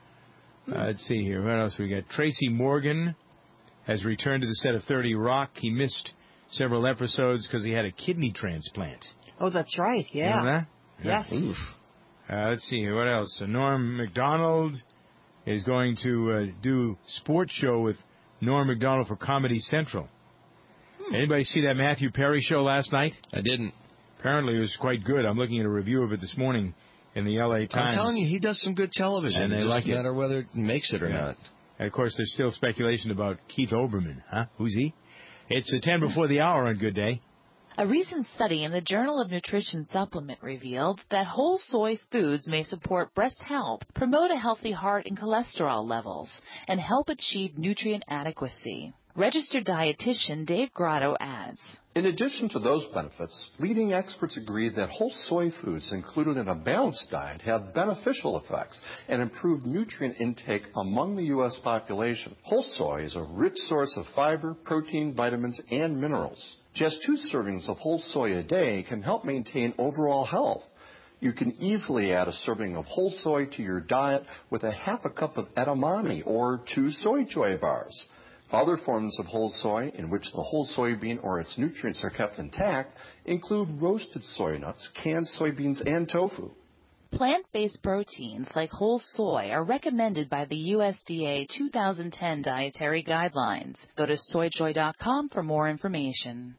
Uh, let's see here. What else we got? Tracy Morgan has returned to the set of thirty Rock. He missed several episodes because he had a kidney transplant. Oh, that's right. Yeah. You know that? Yes. Yeah. Oof. Uh, let's see here. What else? Uh, Norm Macdonald is going to uh, do sports show with Norm Macdonald for Comedy Central. Hmm. Anybody see that Matthew Perry show last night? I didn't. Apparently it was quite good. I'm looking at a review of it this morning in the L A Times. I'm telling you, he does some good television. And they it like doesn't it. matter whether it makes it or Yeah. not. And of course, there's still speculation about Keith Olbermann. Huh? Who's he? It's a ten before the hour on Good Day. A recent study in the Journal of Nutrition Supplement revealed that whole soy foods may support breast health, promote a healthy heart and cholesterol levels, and help achieve nutrient adequacy. Registered dietitian Dave Grotto adds, In addition to those benefits, leading experts agree that whole soy foods included in a balanced diet have beneficial effects and improve nutrient intake among the U S population. Whole soy is a rich source of fiber, protein, vitamins, and minerals. Just two servings of whole soy a day can help maintain overall health. You can easily add a serving of whole soy to your diet with a half a cup of edamame or two soy joy bars. Other forms of whole soy in which the whole soybean or its nutrients are kept intact include roasted soy nuts, canned soybeans, and tofu. Plant-based proteins like whole soy are recommended by the U S D A two thousand ten dietary guidelines. Go to soy joy dot com for more information.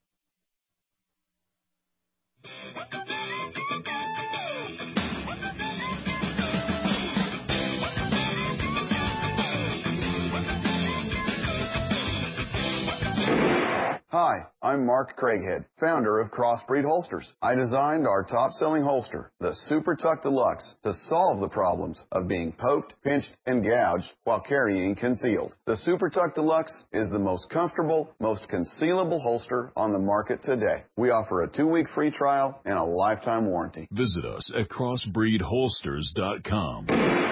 Hi, I'm Mark Craighead, founder of Crossbreed Holsters. I designed our top-selling holster, the Super Tuck Deluxe, to solve the problems of being poked, pinched, and gouged while carrying concealed. The Super Tuck Deluxe is the most comfortable, most concealable holster on the market today. We offer a two-week free trial and a lifetime warranty. Visit us at crossbreed holsters dot com.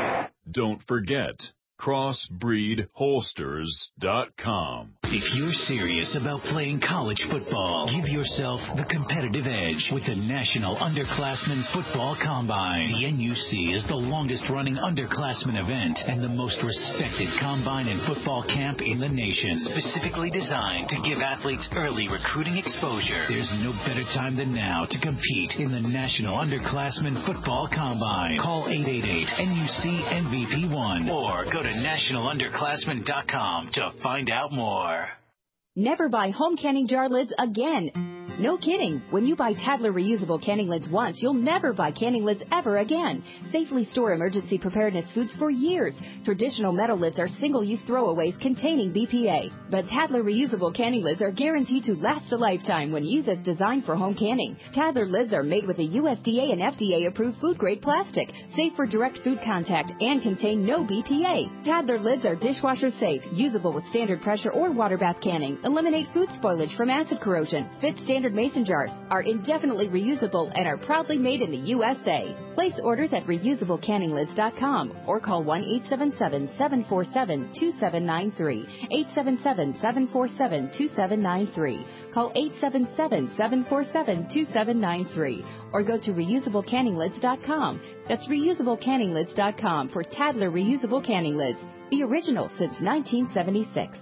Don't forget, crossbreed holsters dot com. If you're serious about playing college football, give yourself the competitive edge with the National Underclassmen Football Combine. The N U C is the longest-running underclassmen event and the most respected combine and football camp in the nation, specifically designed to give athletes early recruiting exposure. There's no better time than now to compete in the National Underclassmen Football Combine. Call eight eight eight N U C M V P one or go to national underclassmen dot com to find out more. Never buy home canning jar lids again. No kidding. When you buy Tadler reusable canning lids once, you'll never buy canning lids ever again. Safely store emergency preparedness foods for years. Traditional metal lids are single-use throwaways containing B P A. But Tadler reusable canning lids are guaranteed to last a lifetime when used as designed for home canning. Tadler lids are made with a U S D A and F D A-approved food-grade plastic, safe for direct food contact, and contain no B P A. Tadler lids are dishwasher safe, usable with standard pressure or water bath canning, eliminate food spoilage from acid corrosion, fit standard mason jars, are indefinitely reusable, and are proudly made in the U S A. Place orders at reusable canning lids dot com or call one eight seven seven, seven four seven, two seven nine three, eight seven seven, seven four seven, two seven nine three. Call eight seven seven, seven four seven, two seven nine three or go to reusable canning lids dot com. That's reusable canning lids dot com for Tadler reusable canning lids, the original since nineteen seventy-six.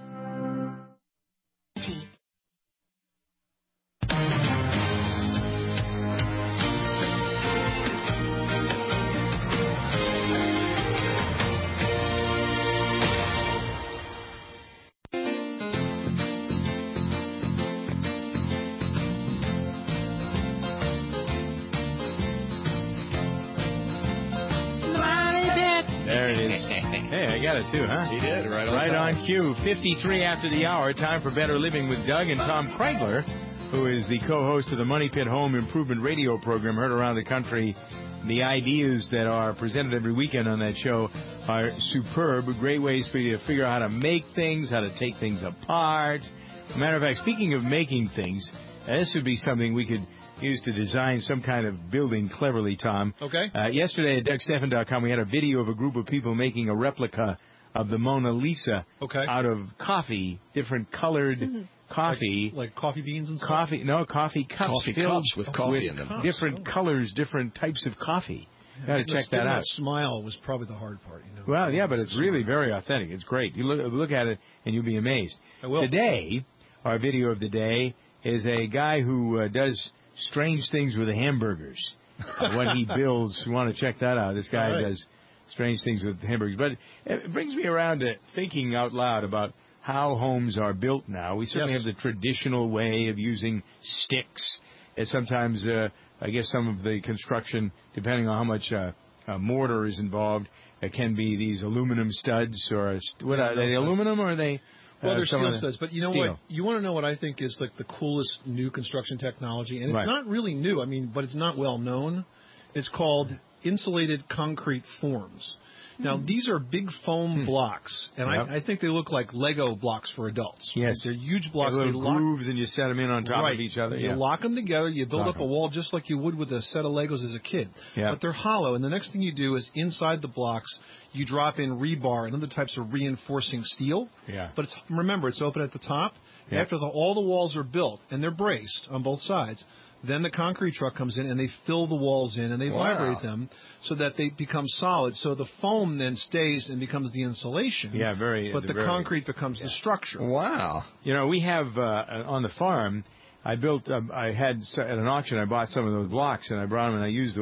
There it is. Hey, I got it too, huh? He did, right on Right time. on cue. fifty-three after the hour. Time for Better Living with Doug and Tom Kraegler, who is the co-host of the Money Pit Home Improvement Radio program, heard around the country. The ideas that are presented every weekend on that show are superb. Great ways for you to figure out how to make things, how to take things apart. Matter of fact, speaking of making things, this would be something we could use to design some kind of building cleverly, Tom. Okay. Uh, yesterday at Doug Stephan dot com, we had a video of a group of people making a replica of the Mona Lisa okay. out of coffee, different colored mm-hmm. coffee. Like, like coffee beans and stuff? Coffee, no, coffee cups. Coffee filled cups with coffee with in them. Different oh. colors, different types of coffee. You got to check that out. That smile was probably the hard part. You know? Well, yeah, but it's really very authentic. It's great. You look, look at it and you'll be amazed. I will. Today, our video of the day is a guy who uh, does strange things with the hamburgers. uh, what he builds, you want to check that out. This guy right. does strange things with hamburgers. But it brings me around to thinking out loud about how homes are built now. We certainly yes. have the traditional way of using sticks. And sometimes, uh, I guess some of the construction, depending on how much uh, uh, mortar is involved, it can be these aluminum studs or what are they? Aluminum or are they? Well, uh, they're steel the studs, but you know steel. what? You want to know what I think is like the coolest new construction technology, and it's right. not really new. I mean, but it's not well known. It's called insulated concrete forms. Now, mm. these are big foam mm. blocks, and yep. I, I think they look like Lego blocks for adults. Yes. They're huge blocks. They little they lock, grooves, and you set them in on top right. of each other. You yeah. lock them together. You build lock up them. a wall just like you would with a set of Legos as a kid. Yep. But they're hollow, and the next thing you do is inside the blocks, you drop in rebar and other types of reinforcing steel. Yeah. But it's, remember, it's open at the top. Yep. After the, all the walls are built, and they're braced on both sides, then the concrete truck comes in and they fill the walls in and they wow. vibrate them so that they become solid. So the foam then stays and becomes the insulation. Yeah, very. But the very, concrete becomes yeah. the structure. Wow. You know, we have uh, on the farm. I built. Um, I had at an auction. I bought some of those blocks and I brought them and I used the,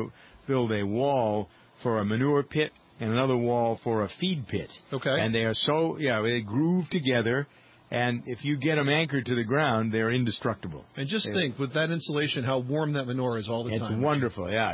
build a wall for a manure pit and another wall for a feed pit. Okay. And they are so, yeah, they groove together. And if you get them anchored to the ground, they're indestructible. And just they, think, with that insulation, how warm that manure is all the it's time. It's wonderful, yeah.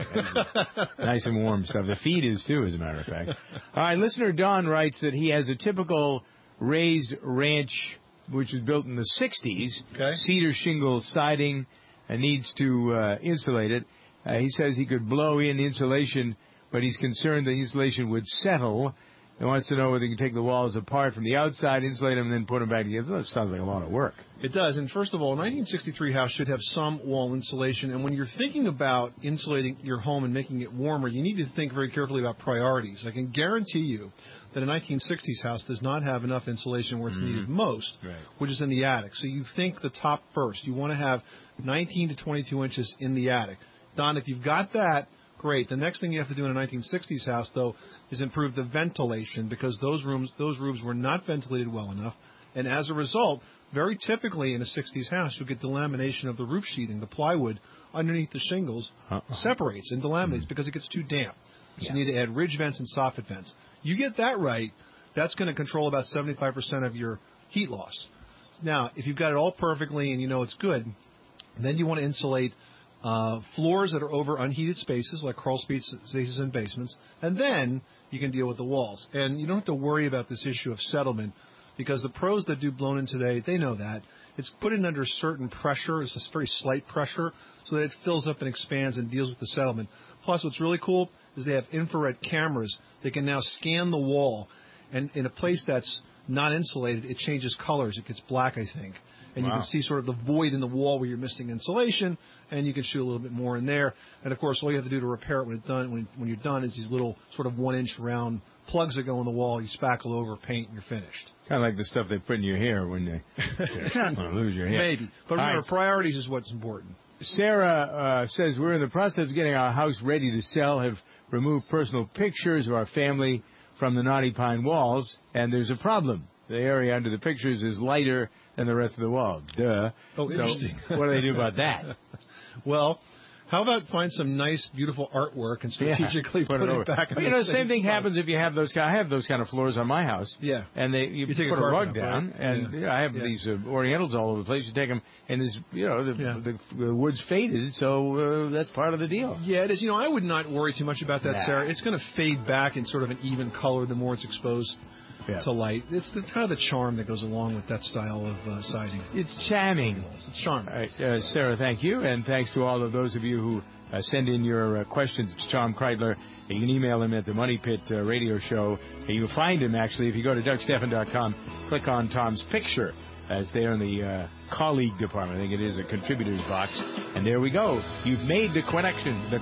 Nice and warm stuff. The feed is, too, as a matter of fact. All right, listener Don writes that he has a typical raised ranch, which was built in the sixties, okay. cedar shingle siding, and needs to uh, insulate it. Uh, he says he could blow in insulation, but he's concerned the insulation would settle. He wants to know whether he can take the walls apart from the outside, insulate them, and then put them back together. That sounds like a lot of work. It does. And first of all, a nineteen sixty-three house should have some wall insulation. And when you're thinking about insulating your home and making it warmer, you need to think very carefully about priorities. I can guarantee you that a nineteen sixties house does not have enough insulation where it's mm-hmm. needed most, right. which is in the attic. So you think the top first. You want to have nineteen to twenty-two inches in the attic. Don, if you've got that, great. The next thing you have to do in a nineteen sixties house, though, is improve the ventilation because those rooms, those roofs were not ventilated well enough. And as a result, very typically in a sixties house, you'll get delamination of the roof sheathing, the plywood underneath the shingles uh-uh. separates and delaminates mm-hmm. because it gets too damp. So yeah. you need to add ridge vents and soffit vents. You get that right, that's going to control about seventy-five percent of your heat loss. Now, if you've got it all perfectly and you know it's good, then you want to insulate Uh, floors that are over unheated spaces, like crawl spaces and basements, and then you can deal with the walls. And you don't have to worry about this issue of settlement, because the pros that do blown in today, they know that. It's put in under certain pressure. It's a very slight pressure, so that it fills up and expands and deals with the settlement. Plus, what's really cool is they have infrared cameras. They can now scan the wall, and in a place that's not insulated, it changes colors. It gets black, I think. And wow. you can see sort of the void in the wall where you're missing insulation, and you can shoot a little bit more in there. And, of course, all you have to do to repair it when, it's done, when, when you're done is these little sort of one-inch round plugs that go in the wall. You spackle over, paint, and you're finished. Kind of like the stuff they put in your hair when you want to lose your hair. Maybe. But remember, right. priorities is what's important. Sarah uh, says, we're in the process of getting our house ready to sell, have removed personal pictures of our family from the Knotty Pine walls, and there's a problem. The area under the pictures is lighter than the rest of the wall. Duh. Oh, interesting. So what do they do about that? Well, how about find some nice, beautiful artwork and strategically yeah, put, put it, it back in well, the You know, the same, same thing spot. happens if you have those kind I have those kind of floors on my house. Yeah. And they you, you take put a, a rug up, down, right? and yeah. you know, I have yeah. these uh, Orientals all over the place. You take them, and there's, you know, the, yeah. the, the wood's faded, so uh, that's part of the deal. Yeah, it is. You know, I would not worry too much about that, nah. Sarah. It's going to fade back in sort of an even color the more it's exposed. Yeah. To light. It's the, kind of the charm that goes along with that style of uh, sizing. It's charming. It's charming. All right, uh, Sarah, thank you. And thanks to all of those of you who uh, send in your uh, questions to Tom Kreitler. You can email him at the Money Pit uh, Radio Show. And you can find him, actually, if you go to Doug Stephan dot com, click on Tom's picture. Uh, it's there in the uh, colleague department. I think it is a contributors box. And there we go. You've made the connection. The